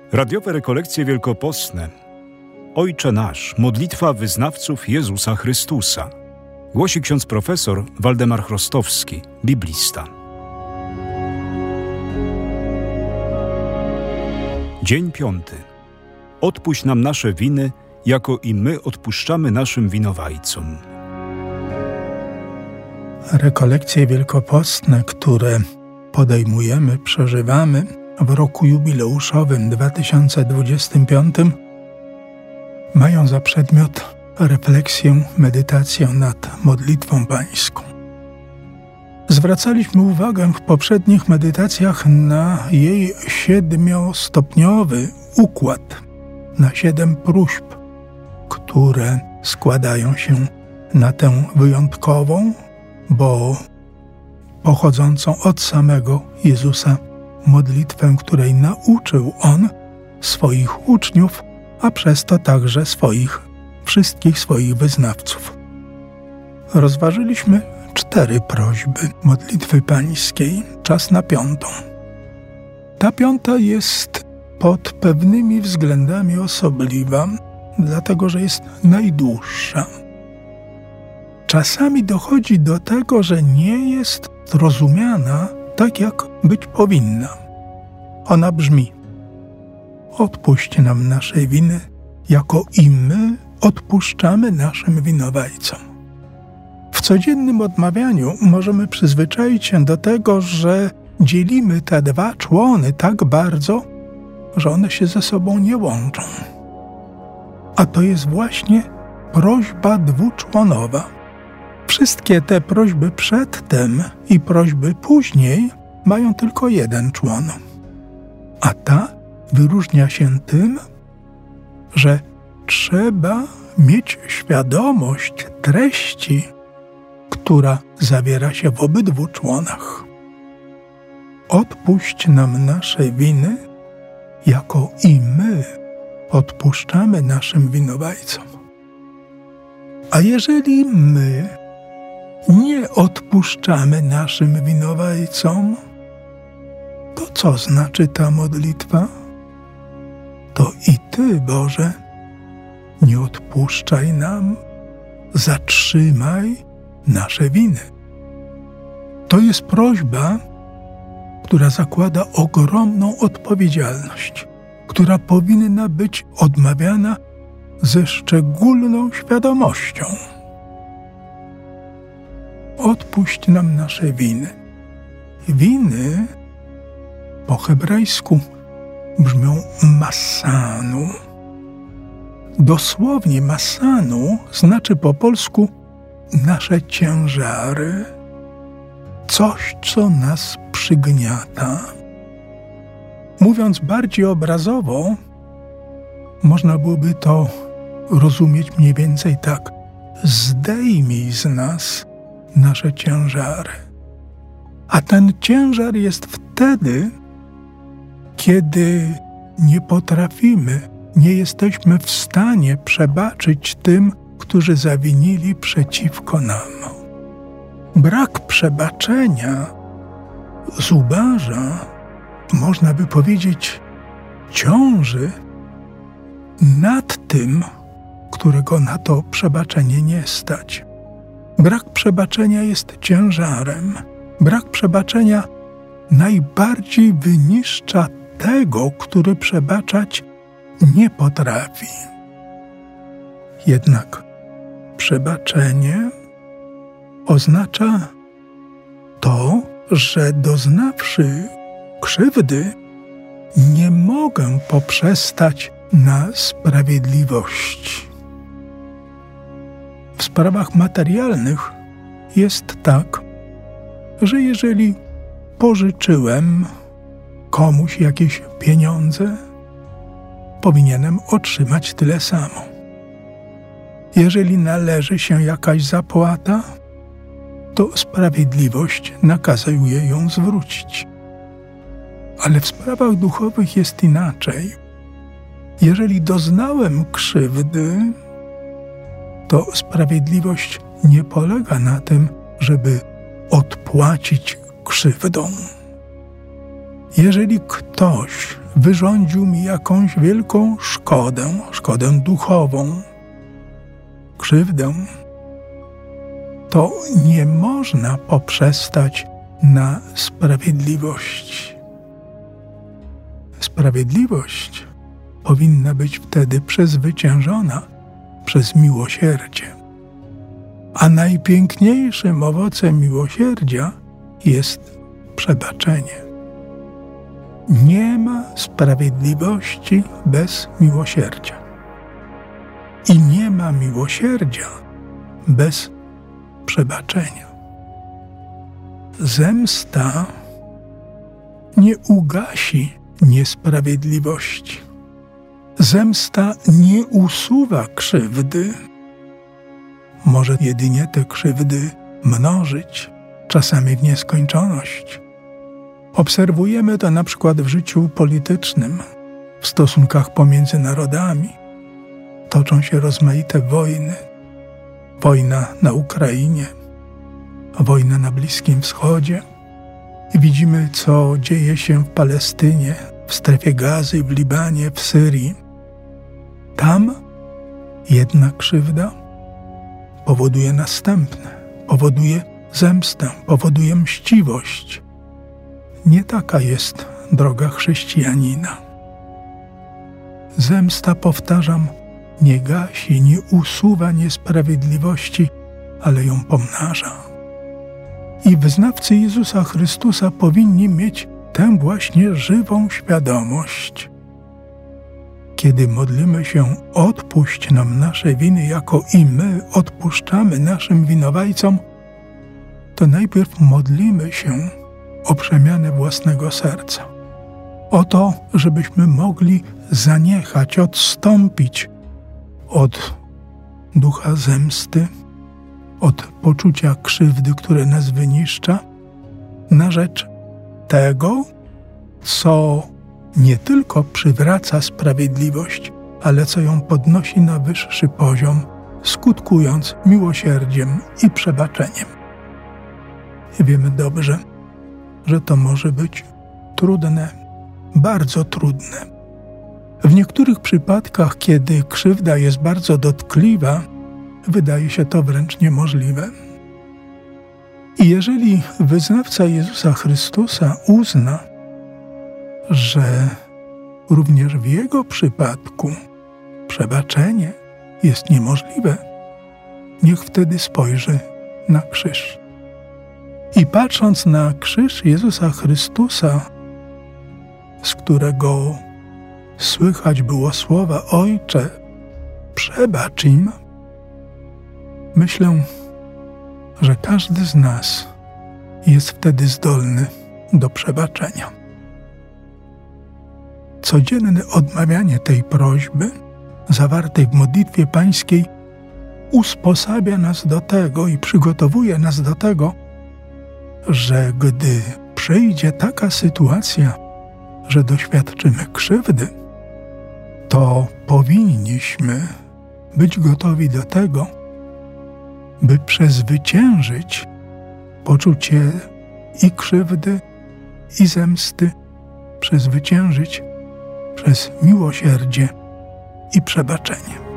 Radiowe rekolekcje wielkopostne. Ojcze nasz, modlitwa wyznawców Jezusa Chrystusa. Głosi ksiądz profesor Waldemar Chrostowski, biblista. Dzień 5. Odpuść nam nasze winy, jako i my odpuszczamy naszym winowajcom. Rekolekcje wielkopostne, które podejmujemy, przeżywamy w roku jubileuszowym 2025, mają za przedmiot refleksję, medytację nad modlitwą pańską. Zwracaliśmy uwagę w poprzednich medytacjach na jej 7-stopniowy układ, na 7 próśb, które składają się na tę wyjątkową, bo pochodzącą od samego Jezusa modlitwę, której nauczył On swoich uczniów, a przez to także wszystkich swoich wyznawców. Rozważyliśmy 4 prośby modlitwy pańskiej, czas na 5. Ta 5 jest pod pewnymi względami osobliwa, dlatego że jest najdłuższa. Czasami dochodzi do tego, że nie jest rozumiana tak, jak być powinna. Ona brzmi: odpuść nam nasze winy, jako i my odpuszczamy naszym winowajcom. W codziennym odmawianiu możemy przyzwyczaić się do tego, że dzielimy te 2 człony tak bardzo, że one się ze sobą nie łączą. A to jest właśnie prośba dwuczłonowa. Wszystkie te prośby przedtem i prośby później mają tylko 1 człon. A ta wyróżnia się tym, że trzeba mieć świadomość treści, która zawiera się w obydwu członach. Odpuść nam nasze winy, jako i my odpuszczamy naszym winowajcom. A jeżeli my nie odpuszczamy naszym winowajcom, to co znaczy ta modlitwa? To i Ty, Boże, nie odpuszczaj nam, zatrzymaj nasze winy. To jest prośba, która zakłada ogromną odpowiedzialność, która powinna być odmawiana ze szczególną świadomością. Odpuść nam nasze winy. Winy po hebrajsku brzmią masanu. Dosłownie masanu znaczy po polsku nasze ciężary, coś, co nas przygniata. Mówiąc bardziej obrazowo, można byłoby to rozumieć mniej więcej tak: zdejmij z nas nasze ciężary. A ten ciężar jest wtedy, kiedy nie potrafimy, nie jesteśmy w stanie przebaczyć tym, którzy zawinili przeciwko nam. Brak przebaczenia zubaża, można by powiedzieć, ciąży nad tym, którego na to przebaczenie nie stać. Brak przebaczenia jest ciężarem. Brak przebaczenia najbardziej wyniszcza tego, który przebaczać nie potrafi. Jednak przebaczenie oznacza to, że doznawszy krzywdy, nie mogę poprzestać na sprawiedliwości. W sprawach materialnych jest tak, że jeżeli pożyczyłem komuś jakieś pieniądze, powinienem otrzymać tyle samo. Jeżeli należy się jakaś zapłata, to sprawiedliwość nakazuje ją zwrócić. Ale w sprawach duchowych jest inaczej. Jeżeli doznałem krzywdy, to sprawiedliwość nie polega na tym, żeby odpłacić krzywdą. Jeżeli ktoś wyrządził mi jakąś wielką szkodę duchową, krzywdę, to nie można poprzestać na sprawiedliwości. Sprawiedliwość powinna być wtedy przezwyciężona przez miłosierdzie. A najpiękniejszym owocem miłosierdzia jest przebaczenie. Nie ma sprawiedliwości bez miłosierdzia. I nie ma miłosierdzia bez przebaczenia. Zemsta nie ugasi niesprawiedliwości. Zemsta nie usuwa krzywdy. Może jedynie te krzywdy mnożyć, czasami w nieskończoność. Obserwujemy to na przykład w życiu politycznym, w stosunkach pomiędzy narodami. Toczą się rozmaite wojny. Wojna na Ukrainie, wojna na Bliskim Wschodzie. Widzimy, co dzieje się w Palestynie, w strefie Gazy, w Libanie, w Syrii. Tam jedna krzywda powoduje następne, powoduje zemstę, powoduje mściwość. Nie taka jest droga chrześcijanina. Zemsta, powtarzam, nie gasi, nie usuwa niesprawiedliwości, ale ją pomnaża. I wyznawcy Jezusa Chrystusa powinni mieć tę właśnie żywą świadomość. Kiedy modlimy się, odpuść nam nasze winy, jako i my odpuszczamy naszym winowajcom, to najpierw modlimy się o przemianę własnego serca. O to, żebyśmy mogli zaniechać, odstąpić od ducha zemsty, od poczucia krzywdy, które nas wyniszcza, na rzecz tego, co nie tylko przywraca sprawiedliwość, ale co ją podnosi na wyższy poziom, skutkując miłosierdziem i przebaczeniem. I wiemy dobrze, że to może być trudne, bardzo trudne. W niektórych przypadkach, kiedy krzywda jest bardzo dotkliwa, wydaje się to wręcz niemożliwe. I jeżeli wyznawca Jezusa Chrystusa uzna, że również w jego przypadku przebaczenie jest niemożliwe, niech wtedy spojrzy na krzyż. I patrząc na krzyż Jezusa Chrystusa, z którego słychać było słowa: Ojcze, przebacz im, myślę, że każdy z nas jest wtedy zdolny do przebaczenia. Codzienne odmawianie tej prośby, zawartej w modlitwie pańskiej, usposabia nas do tego i przygotowuje nas do tego, że gdy przyjdzie taka sytuacja, że doświadczymy krzywdy, to powinniśmy być gotowi do tego, by przezwyciężyć poczucie i krzywdy, i zemsty, przezwyciężyć przez miłosierdzie i przebaczenie.